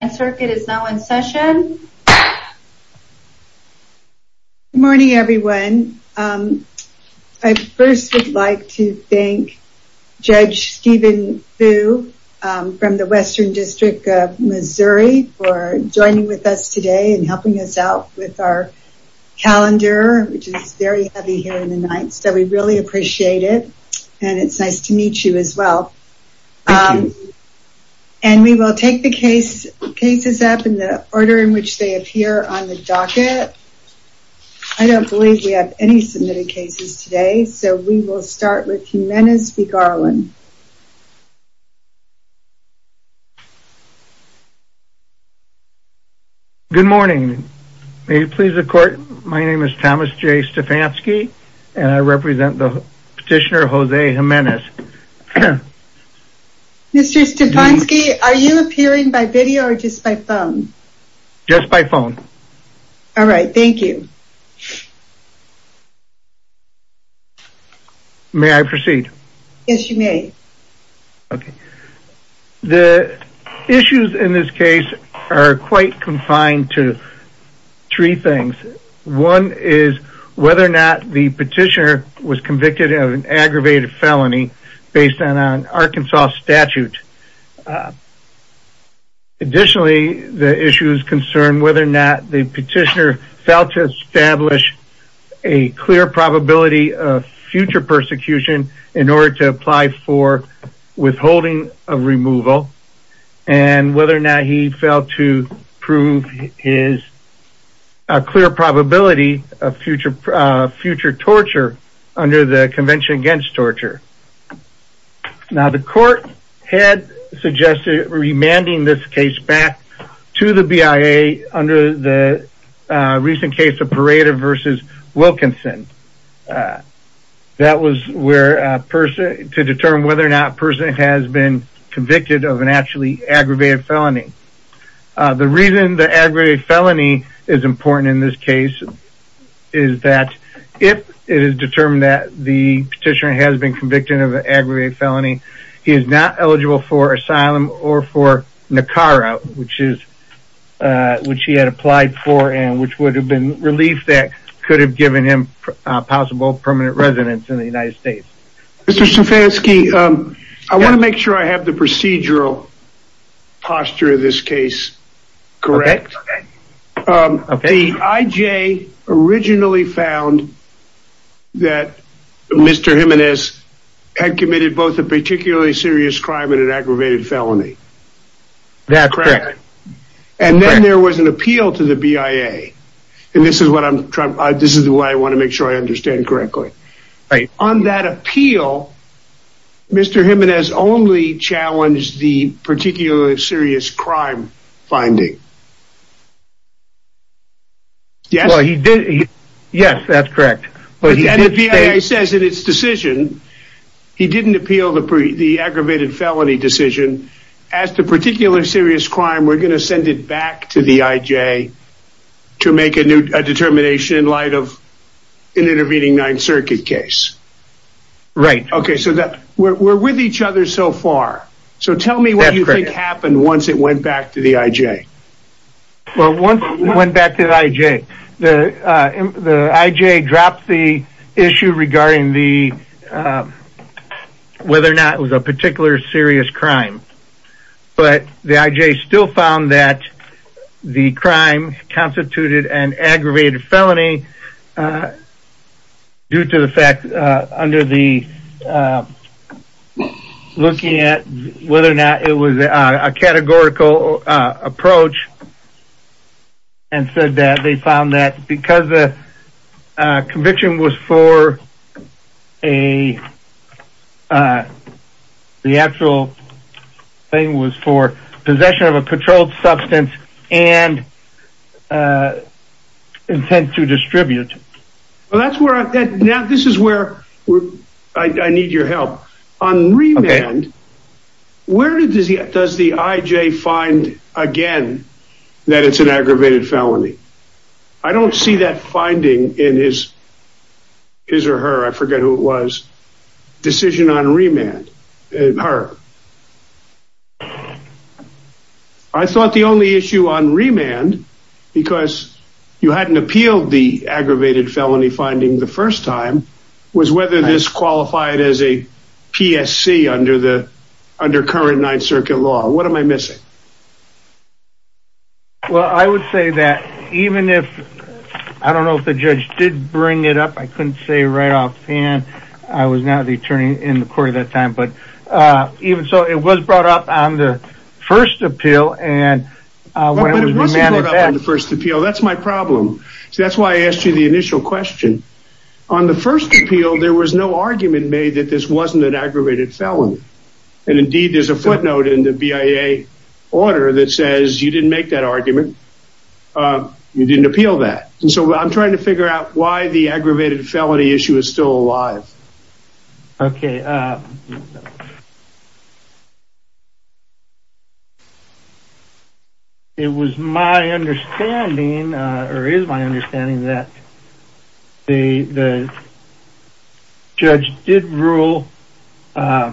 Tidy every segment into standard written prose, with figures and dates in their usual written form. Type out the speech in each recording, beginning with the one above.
Circuit is now in session. Good morning, everyone. I first would like to thank Judge Stephen Fu from the Western District of Missouri for joining with us today and helping us out with our calendar, which is very heavy here in the night. So we really appreciate it, and it's nice to meet you as well. Thank you. And we will take the cases up in the order in which they appear on the docket. I don't believe we have any submitted cases today, so we will start with Jimenez v. Garland. Good morning. May it please the court, my name is Thomas J. Stefanski, and I represent the petitioner Jose Jimenez. Mr. Stefanski, are you appearing by video or just by phone? Just by phone. All right, thank you. May I proceed? Yes, you may. Okay. The issues in this case are quite confined to three things. One is whether or not the petitioner was convicted of an aggravated felony based on an Arkansas statute. Additionally, the issues concern whether or not the petitioner failed to establish a clear probability of future persecution in order to apply for withholding of removal, and whether or not he failed to prove his clear probability of future torture under the Convention Against Torture. Now, the court had suggested remanding this case back to the BIA under the recent case of Paredes versus Wilkinson. That was where to determine whether or not a person has been convicted of an actually aggravated felony. The reason the aggravated felony is important in this case is that if it is determined that the petitioner has been convicted of an aggravated felony, he is not eligible for asylum or for NACARA, which he had applied for and which would have been relief that could have given him possible permanent residence in the United States. Mr. Stefanski, I want to make sure I have the procedural posture of this case correct. The IJ originally found that Mr. Jimenez had committed both a particularly serious crime and an aggravated felony. That's correct. And then there was an appeal to the BIA. And this is what I want to make sure I understand correctly. Right. On that appeal, Mr. Jimenez only challenged the particularly serious crime finding. Yes? Well, he did. Yes, that's correct. But the BIA says in its decision, he didn't appeal the aggravated felony decision. As to particular serious crime, we're going to send it back to the IJ to make a determination in light of an intervening Ninth Circuit case. Right. Okay, so that we're with each other so far. So tell me what you think happened once it went back to the IJ. Well, once it went back to the IJ, the IJ dropped the issue regarding the whether or not it was a particular serious crime. But the IJ still found that the crime constituted an aggravated felony due to the fact under the looking at whether or not it was a categorical approach, and said that they found that because the conviction was for the actual thing was for possession of a controlled substance and intent to distribute. Well, that's where now this is where I need your help. On remand, where does the IJ find again that it's an aggravated felony? I don't see that finding in his or her, I forget who it was, decision on remand. Her. I thought the only issue on remand, because you hadn't appealed the aggravated felony finding the first time, was whether this qualified as a PSC under current Ninth Circuit law. What am I missing? Well, I would say that even if, I don't know if the judge did bring it up, I couldn't say right offhand. I was not the attorney in the court at that time, but even so, it was brought up on the first appeal, and when it was wasn't brought up on the first appeal. That's my problem. So that's why I asked you the initial question. On the first appeal, there was no argument made that this wasn't an aggravated felony. And indeed, there's a footnote in the BIA order that says you didn't make that argument. You didn't appeal that. And so I'm trying to figure out why the aggravated felony issue is still alive. Okay. It was my understanding, or is my understanding, that the judge did rule that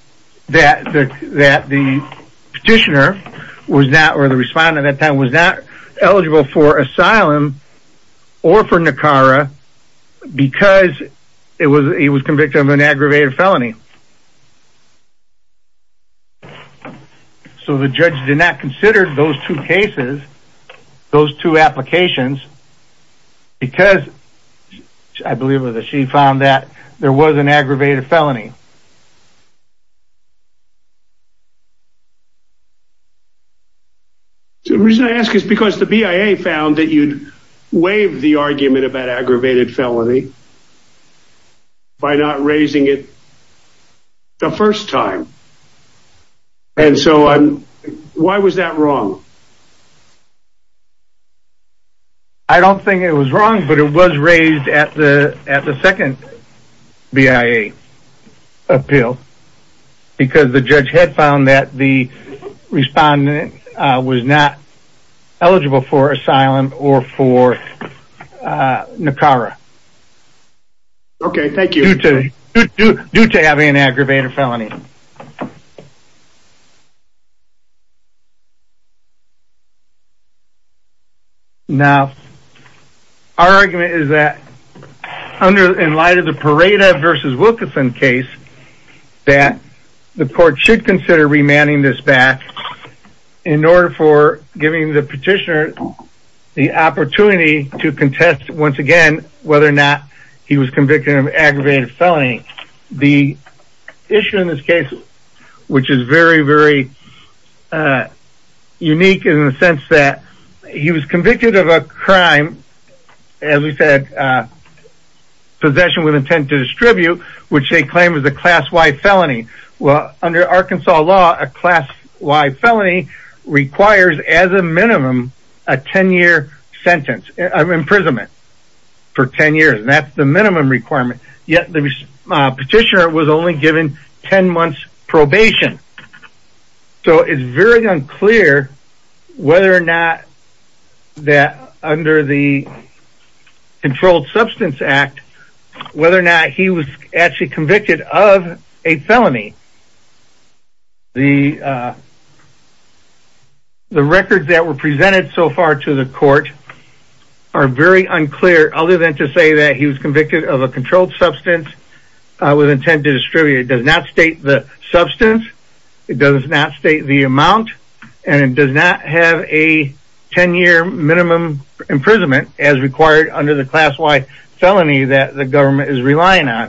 the petitioner was not, or the respondent at that time was not eligible for asylum or for NACARA because he was convicted of an aggravated felony. So the judge did not consider those two cases, those two applications, because I believe that she found that there was an aggravated felony. The reason I ask is because the BIA found that you'd waived the argument about aggravated felony by not raising it the first time. And so why was that wrong? I don't think it was wrong, but it was raised at the second BIA appeal because the judge had found that the respondent was not eligible for asylum or for NACARA. Okay, thank you. Due to having an aggravated felony. Now, our argument is that in light of the Pareda versus Wilkinson case, that the court should consider remanding this back in order for giving the petitioner the opportunity to contest once again whether or not he was convicted of aggravated felony. The issue in this case, which is very, very unique in the sense that he was convicted of a crime, as we said, possession with intent to distribute, which they claim is a Class Y felony. Well, under Arkansas law, a Class Y felony requires, as a minimum, a 10-year sentence of imprisonment for 10 years. And that's the minimum requirement. Yet the petitioner was only given 10 months probation. So it's very unclear whether or not that under the Controlled Substance Act, whether or not he was actually convicted of a felony. The records that were presented so far to the court are very unclear, other than to say that he was convicted of a controlled substance with intent to distribute. It does not state the substance, it does not state the amount, and it does not have a 10-year minimum imprisonment as required under the Class Y felony that the government is relying on.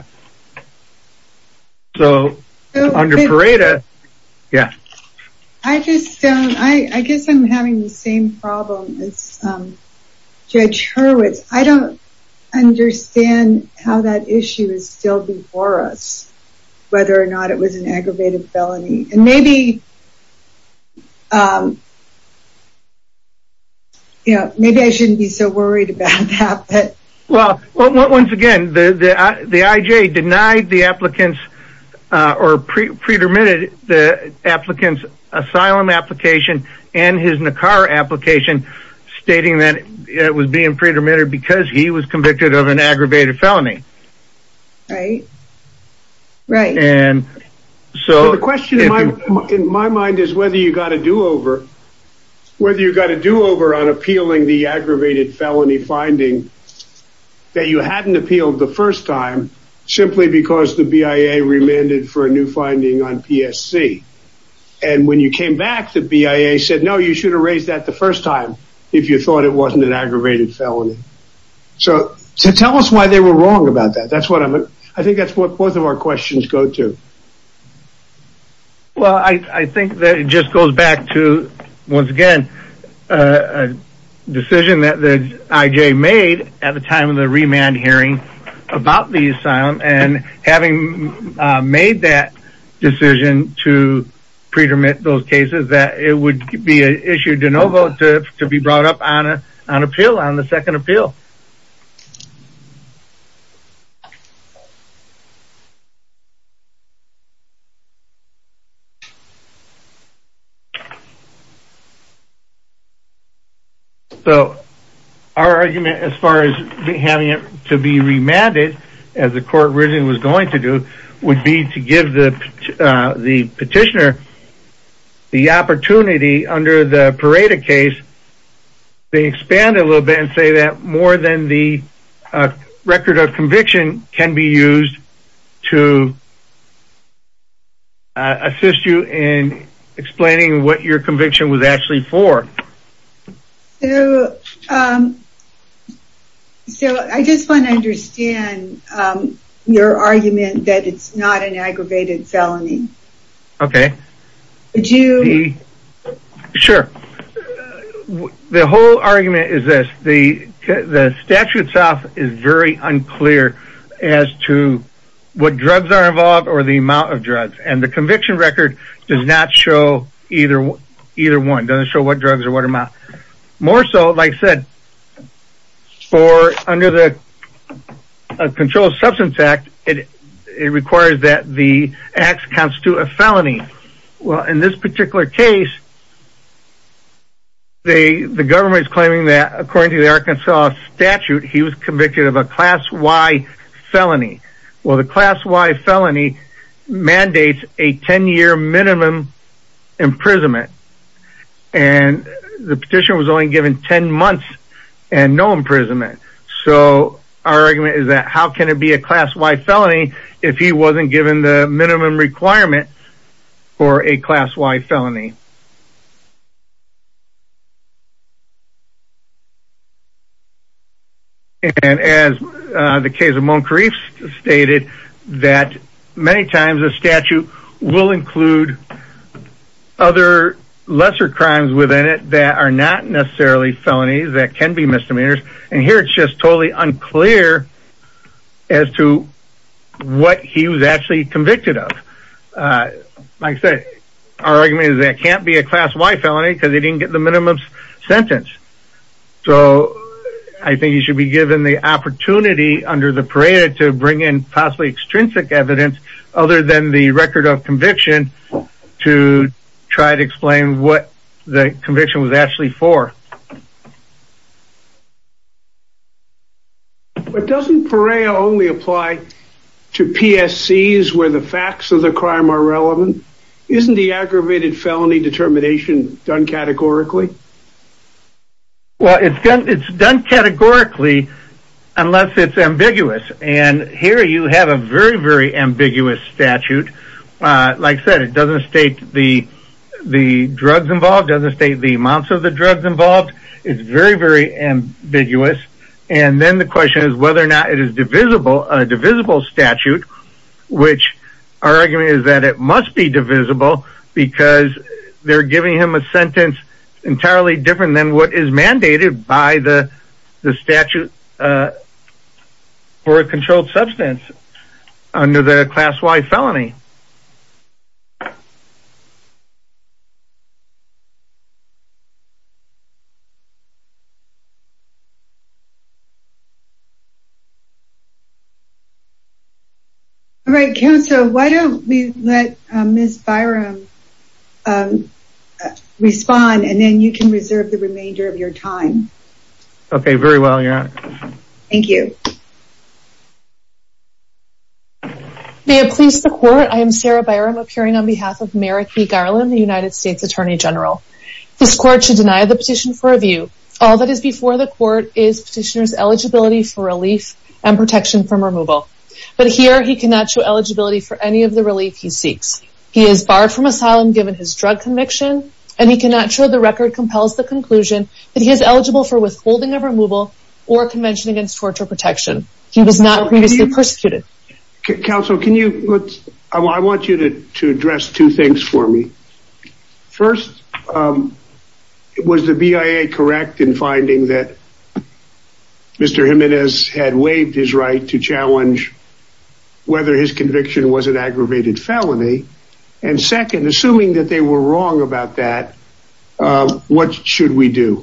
So under Pareda, yeah. I guess I'm having the same problem as Judge Hurwitz. I don't understand how that issue is still before us, whether or not it was an aggravated felony. And maybe I shouldn't be so worried about that. But well, once again, the IJ denied the applicant's or pretermitted the applicant's asylum application and his NACARA application, stating that it was being pretermitted because he was convicted of an aggravated felony. Right. And so the question in my mind is whether you got a do-over whether you got a do-over on appealing the aggravated felony finding that you hadn't appealed the first time simply because the BIA remanded for a new finding on PSC. And when you came back, the BIA said, no, you should have raised that the first time if you thought it wasn't an aggravated felony. So tell us why they were wrong about that. I think that's what both of our questions go to. Well, I think that it just goes back to, once again, a decision that the IJ made at the time of the remand hearing about the asylum, and having made that decision to pre-permit those cases, that it would be an issue de novo to be brought up on appeal, on the second appeal. So our argument as far as having it to be remanded, as the court originally was going to do, would be to give the petitioner the opportunity under the Pareda case. They expand a little bit and say that more than the record of conviction can be used to assist you in explaining what your conviction was actually for. So I just want to understand your argument that it's not an aggravated felony. Okay. Would you? Sure. The whole argument is this: the statute itself is very unclear as to what drugs are involved or the amount of drugs, and the conviction record does not show either one. Doesn't show what drugs or what amount. More so, like I said, under the Controlled Substance Act, it requires that the acts constitute a felony. Well, in this particular case, the government is claiming that, according to the Arkansas statute, he was convicted of a Class Y felony. Well, the Class Y felony mandates a 10-year minimum imprisonment, and the petitioner was only given 10 months and no imprisonment. So our argument is that how can it be a Class Y felony if he wasn't given the minimum requirement for a Class Y felony? And as the case of Moncrief stated, that many times a statute will include other lesser crimes within it that are not necessarily felonies, that can be misdemeanors. And here it's just totally unclear as to what he was actually convicted of. Like I said, our argument is that it can't be a Class Y felony because he didn't get the minimum sentence. So I think he should be given the opportunity under the Pareda to bring in possibly extrinsic evidence other than the record of conviction to try to explain what the conviction was actually for. But doesn't Perea only apply to PSCs where the facts of the crime are relevant? Isn't the aggravated felony determination done categorically? Well, it's done categorically unless it's ambiguous. And here you have a very, very ambiguous statute. Like I said, it doesn't state the drugs involved, doesn't state the amounts of the drugs involved. It's very, very ambiguous. And then the question is whether or not it is a divisible statute, which our argument is that it must be divisible because they're giving him a sentence entirely different than what is mandated by the statute for a controlled substance under the Class Y felony. All right, counsel, why don't we let Ms. Byram respond, and then you can reserve the remainder of your time. Okay, very well, Your Honor. Thank you. May it please the court, I am Sarah Byram, appearing on behalf of Merrick B. Garland, the United States Attorney General. This court should deny the petition for review. All that is before the court is petitioner's eligibility for relief and protection from removal. But here he cannot show eligibility for any of the relief he seeks. He is barred from asylum given his drug conviction, and he cannot show the record compels the conclusion that he is eligible for withholding of removal or Convention Against Torture protection. He was not previously persecuted. Counsel, I want you to address two things for me. First, was the BIA correct in finding that Mr. Jimenez had waived his right to challenge whether his conviction was an aggravated felony? And second, assuming that they were wrong about that, what should we do?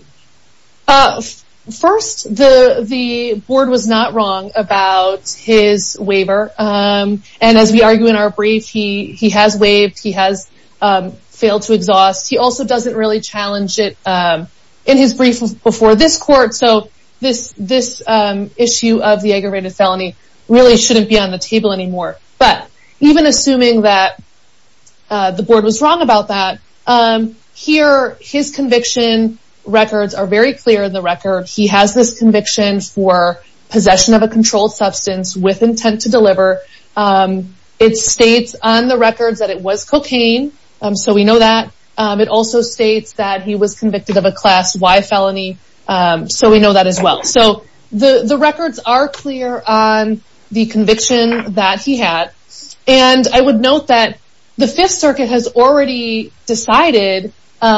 First, the board was not wrong about his waiver. And as we argue in our brief, he has waived, he has failed to exhaust. He also doesn't really challenge it in his brief before this court. So this issue of the aggravated felony really shouldn't be on the table anymore. But even assuming that the board was wrong about that, here his conviction records are very clear in the record. He has this conviction for possession of a controlled substance with intent to deliver. It states on the records that it was cocaine, so we know that. It also states that he was convicted of a Class Y felony, so we know that as well. So the records are clear on the conviction that he had. And I would note that the Fifth Circuit has already decided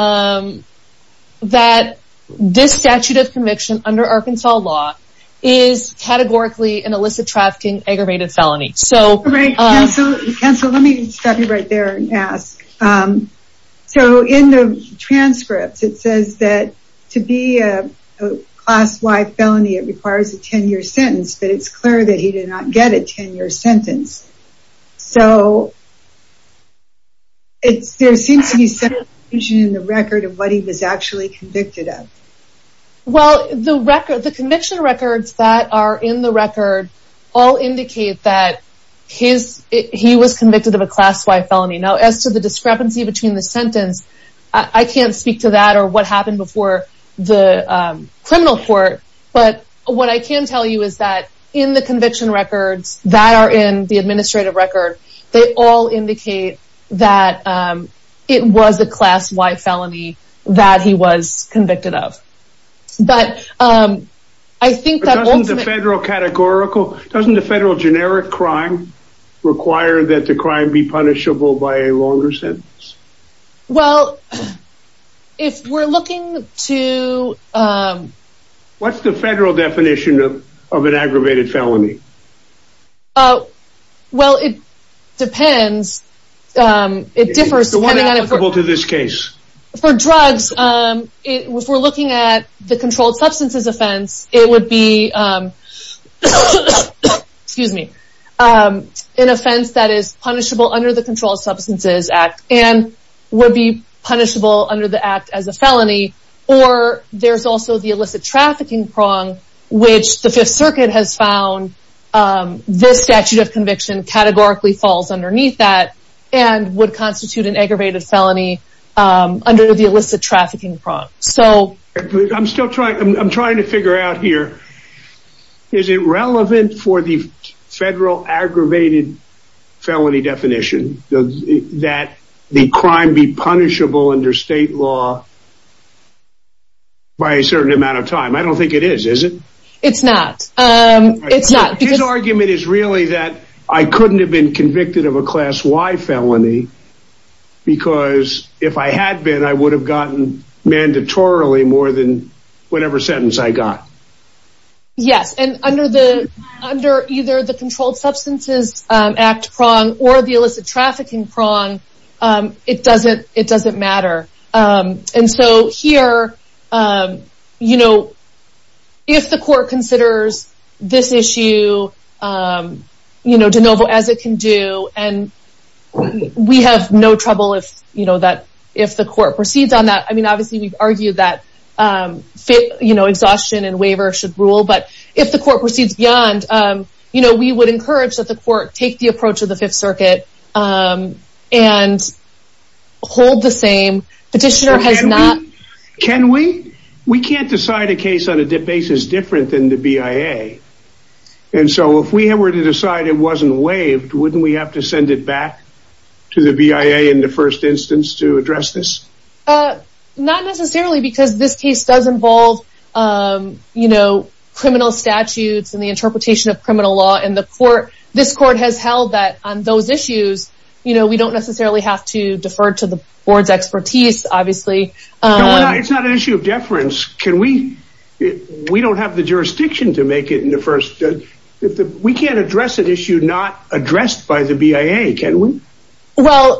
that this statute of conviction under Arkansas law is categorically an illicit trafficking aggravated felony. So, Counsel, let me stop you right there and ask. So in the transcripts, it says that to be a Class Y felony, it requires a 10-year sentence, but it's clear that he did not get a 10-year sentence. So there seems to be some confusion in the record of what he was actually convicted of. Well, the conviction records that are in the record all indicate that he was convicted of a Class Y felony. Now, as to the discrepancy between the sentence, I can't speak to that or what happened before the criminal court, but what I can tell you is that in the conviction records that are in the administrative record, they all indicate that it was a Class Y felony that he was convicted of. But I think that doesn't the federal generic crime require that the crime be punishable by a longer sentence? Well, if we're looking to... What's the federal definition of an aggravated felony? Well, it depends. It differs depending on... applicable to this case? For drugs, if we're looking at the controlled substances offense, it would be, excuse me, an offense that is punishable under the Controlled Substances Act and would be punishable under the Act as a felony. Or there's also the illicit trafficking prong, which the Fifth Circuit has found this statute of conviction categorically falls underneath that and would constitute an aggravated felony under the illicit trafficking prong. So I'm trying to figure out here, is it relevant for the federal aggravated felony definition that the crime be punishable under state law by a certain amount of time? I don't think it is it? It's not. It's not. His argument is really that I couldn't have been convicted of a Class Y felony because if I had been, I would have gotten mandatorily more than whatever sentence I got. Yes, and under either the Controlled Substances Act prong or the illicit trafficking prong, it doesn't matter. And so here, if the court considers this issue, de novo as it can do, and we have no trouble if the court proceeds on that. I mean, obviously we've argued that exhaustion and waiver should rule, but if the court proceeds beyond, we would encourage that the court take the approach of the Fifth Circuit and hold the same. Petitioner has not. Can we? We can't decide a case on a basis different than the BIA. And so if we were to decide it wasn't waived, wouldn't we have to send it back to the BIA in the first instance to address this? Not necessarily, because this case does involve, criminal statutes and the interpretation of criminal law. And this court has held that on those issues, we don't necessarily have to defer to the board's expertise, obviously. No, it's not an issue of deference. We don't have the jurisdiction to make it in the first. We can't address an issue not addressed by the BIA, can we? Well,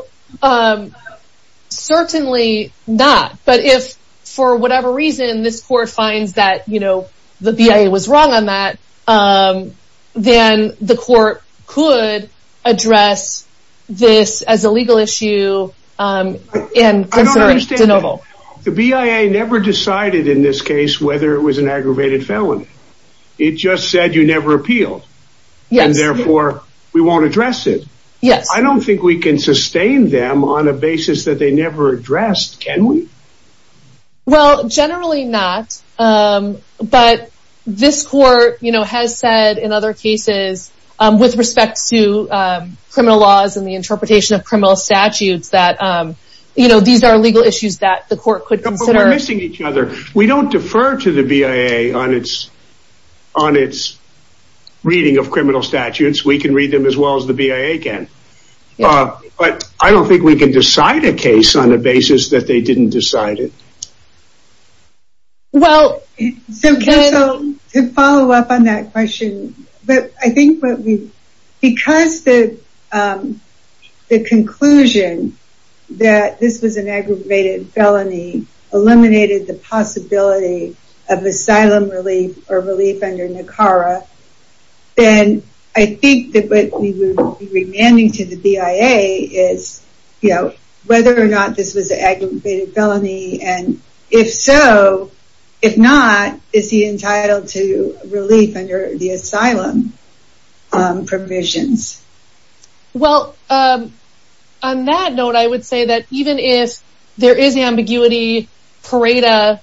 certainly not. But if, for whatever reason, this court finds that, the BIA was wrong on that, then the court could address this as a legal issue and consider it de novo. The BIA never decided in this case whether it was an aggravated felony. It just said you never appealed. Yes. And therefore, we won't address it. Yes. I don't think we can sustain them on a basis that they never addressed, can we? Well, generally not. But this court, has said in other cases, with respect to criminal laws and the interpretation of criminal statutes, that these are legal issues that the court could consider. But we're missing each other. We don't defer to the BIA on its reading of criminal statutes. We can read them as well as the BIA can. Yeah. But I don't think we can decide a case on the basis that they didn't decide it. Well, so counsel, to follow up on that question, but I think because the conclusion that this was an aggravated felony eliminated the possibility of asylum relief or relief under NACARA, then I think that what we would be remanding to the BIA is, whether or not this was an aggravated felony, and if so, if not, is he entitled to relief under the asylum provisions? Well, on that note, I would say that even if there is ambiguity, Pareda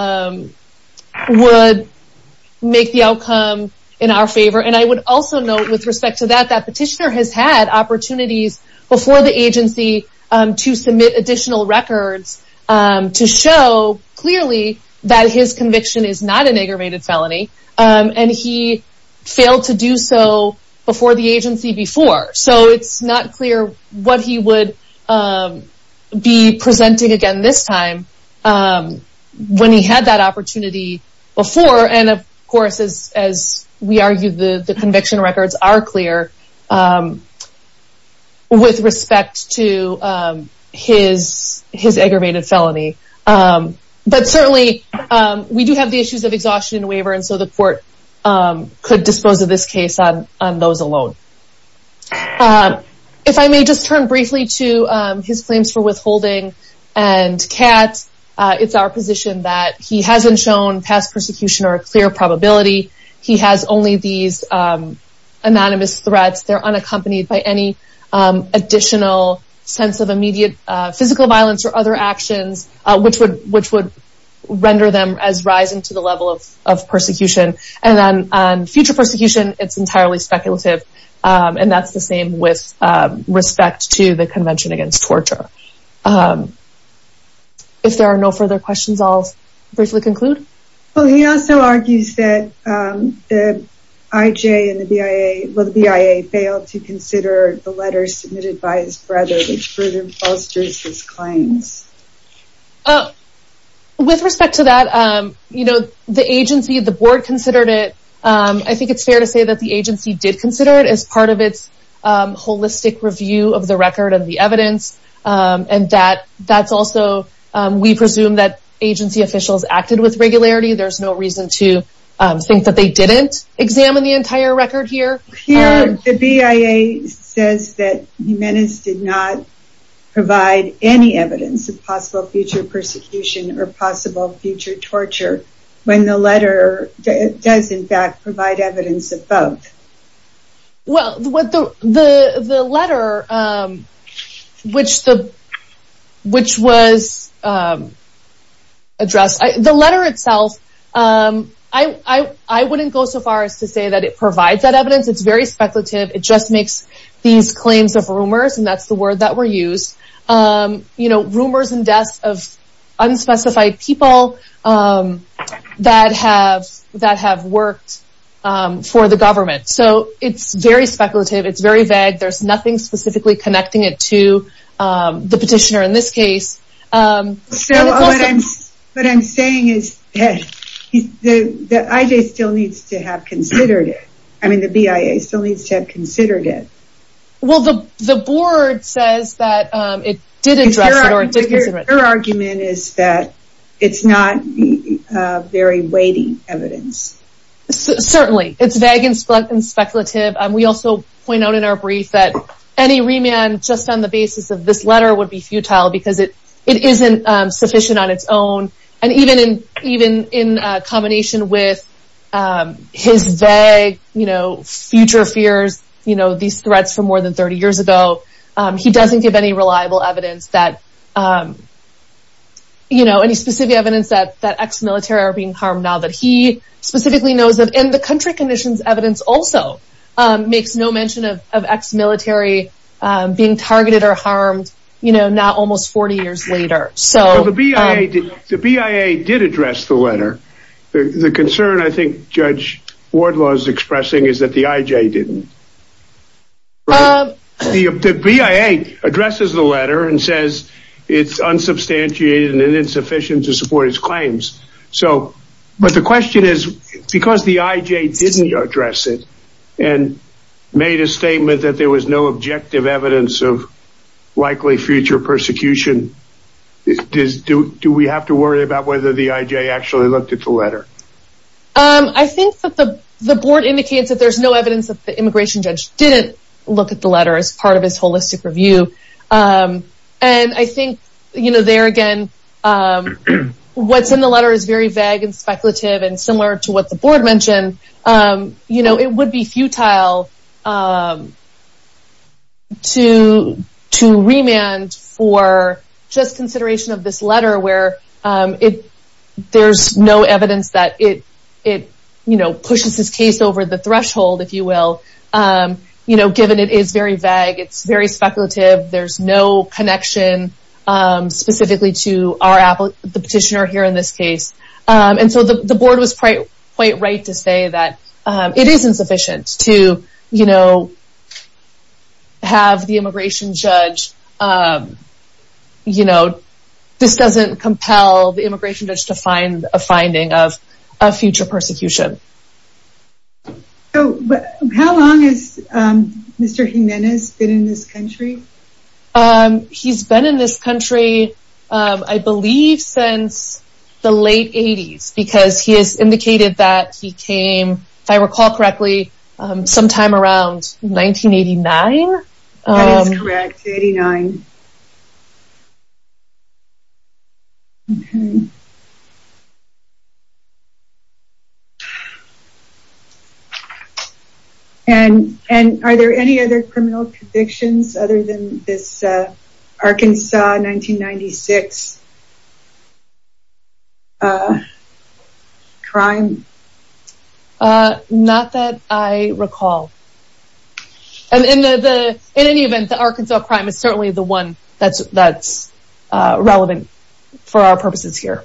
would make the outcome in our favor. And I would also note with respect to that petitioner has had opportunities before the agency to submit additional records to show clearly that his conviction is not an aggravated felony. And he failed to do so before the agency before. So it's not clear what he would be presenting again this time when he had that opportunity before. And of course, as we argue, the conviction records are clear with respect to his aggravated felony. But certainly, we do have the issues of exhaustion and waiver, and so the court could dispose of this case on those alone. If I may just turn briefly to his claims for withholding and CAT, it's our position that he hasn't shown past persecution or a clear probability. He has only these anonymous threats. They're unaccompanied by any additional sense of immediate physical violence or other actions, which would render them as rising to the level of persecution. And then on future persecution, it's entirely speculative. And that's the same with respect to the Convention Against Torture. If there are no further questions, I'll briefly conclude. Well, he also argues that the IJ and the BIA failed to consider the letters submitted by his brother, which further bolsters his claims. With respect to that, the agency, the board considered it. I think it's fair to say that the agency did consider it as part of its holistic review of the record and the evidence. And that's also, we presume that agency officials acted with regularity. There's no reason to think that they didn't examine the entire record here. Here, the BIA says that Jimenez did not provide any evidence of possible future persecution or possible future torture, when the letter does in fact provide evidence of both. Well, what the letter, which was address. The letter itself, I wouldn't go so far as to say that it provides that evidence. It's very speculative. It just makes these claims of rumors, and that's the word that were used. Rumors and deaths of unspecified people that have worked for the government. So it's very speculative. It's very vague. There's nothing specifically connecting it to the petitioner in this case. What I'm saying is that the IJ still needs to have considered it. I mean, the BIA still needs to have considered it. Well, the board says that it did address it or it did consider it. Your argument is that it's not very weighty evidence. Certainly. It's vague and speculative. We also point out in our brief that any remand just on the basis of this letter would be futile because it isn't sufficient on its own. And even in combination with his vague, future fears, these threats from more than 30 years ago, he doesn't give any reliable evidence that, any specific evidence that ex-military are being harmed now that he specifically knows of. And the country conditions evidence also makes no mention of ex-military being targeted or harmed, now almost 40 years later. So the BIA did address the letter. The concern I think Judge Wardlaw is expressing is that the IJ didn't. Right? The BIA addresses the letter and says it's unsubstantiated and insufficient to support his claims. So, but the question is, because the IJ didn't address it and made a statement that there was no objective evidence of likely future persecution, do we have to worry about whether the IJ actually looked at the letter? I think that the board indicates that there's no evidence that the immigration judge didn't look at the letter as part of his holistic review. And I think, there again, what's in the letter is very vague and speculative and similar to what the board mentioned. It would be futile to remand for just consideration of this letter where there's no evidence that it pushes his case over the threshold, if you will. Given it is very vague, it's very speculative. There's no connection specifically to the petitioner here in this case. And so the board was quite right to say that it is insufficient to, have the immigration judge, this doesn't compel the immigration judge to find a finding of future persecution. So how long has Mr. Jimenez been in this country? He's been in this country, I believe, since the late 80s, because he has indicated that he came, if I recall correctly, sometime around 1989. That is correct, 89. Okay. And are there any other criminal convictions other than this Arkansas 1996 crime? Not that I recall. And in any event, the Arkansas crime is certainly the one that's relevant for our purposes here.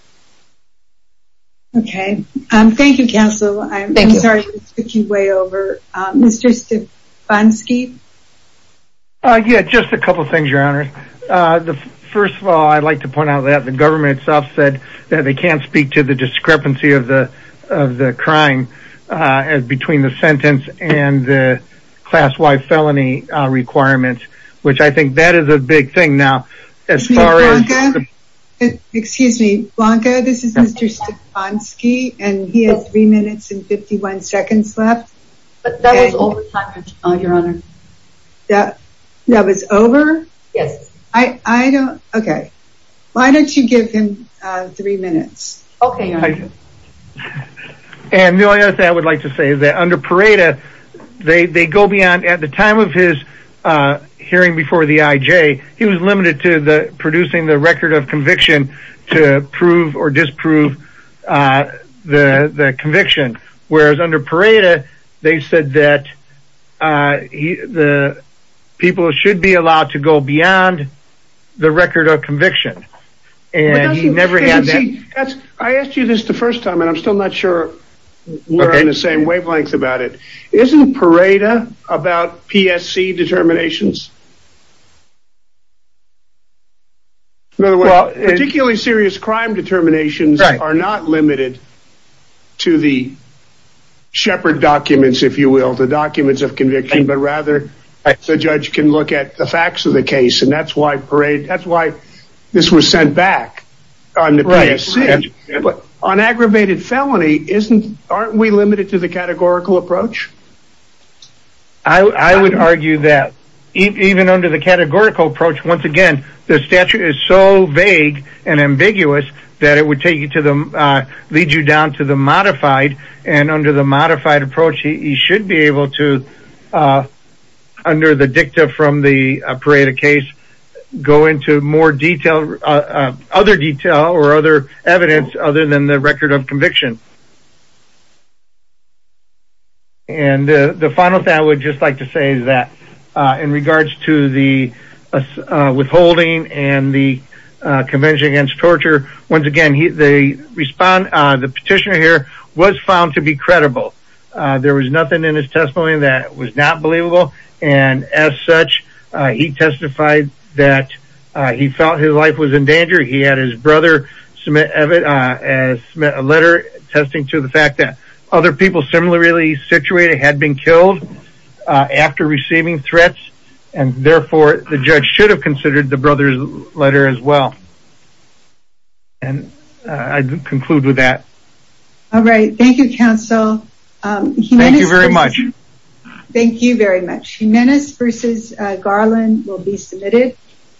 Okay. Thank you, counsel. I'm sorry to took you way over. Mr. Stefanski? Yeah, just a couple things, Your Honor. First of all, I'd like to point out that the government itself said that they can't speak to the discrepancy of the crime as between the sentence and the Class Y felony requirements, which I think that is a big thing. Now, as far as... Excuse me, Blanca, this is Mr. Stefanski, and he has 3 minutes and 51 seconds left. But that was overtime, Your Honor. That was over? Yes. I don't, okay. Why don't you give him 3 minutes? Okay, Your Honor. And the only other thing I would like to say is that under Pareda, they go beyond, at the time of his hearing before the IJ, he was limited to producing the record of conviction to prove or disprove the conviction. Whereas under Pareda, they said that the people should be allowed to go beyond the record of conviction. And he never had that. I asked you this the first time, and I'm still not sure we're on the same wavelength about it. Isn't Pareda about PSC determinations? In other words, particularly serious crime determinations are not limited to the Shepard documents, if you will, the documents of conviction, but rather the judge can look at the facts of the case, and that's why this was sent back on the PSC. But on aggravated felony, aren't we limited to the categorical approach? I would argue that even under the categorical approach, once again, the statute is so vague and ambiguous that it would take you to lead you down to the modified, and under the modified approach, he should be able to, under the dicta from the Pareda case, go into more detail, other detail or other evidence other than the record of conviction. And the final thing I would just like to say is that in regards to the withholding and the Convention Against Torture, once again, the petitioner here was found to be credible. There was nothing in his testimony that was not believable, and as such, he testified that he felt his life was in danger. He had his brother submit a letter attesting to the fact that other people similarly situated had been killed after receiving threats, and therefore the judge should have considered the brother's letter as well. And I conclude with that. All right. Thank you, counsel. Thank you very much. Thank you very much. Jimenez versus Garland will be submitted.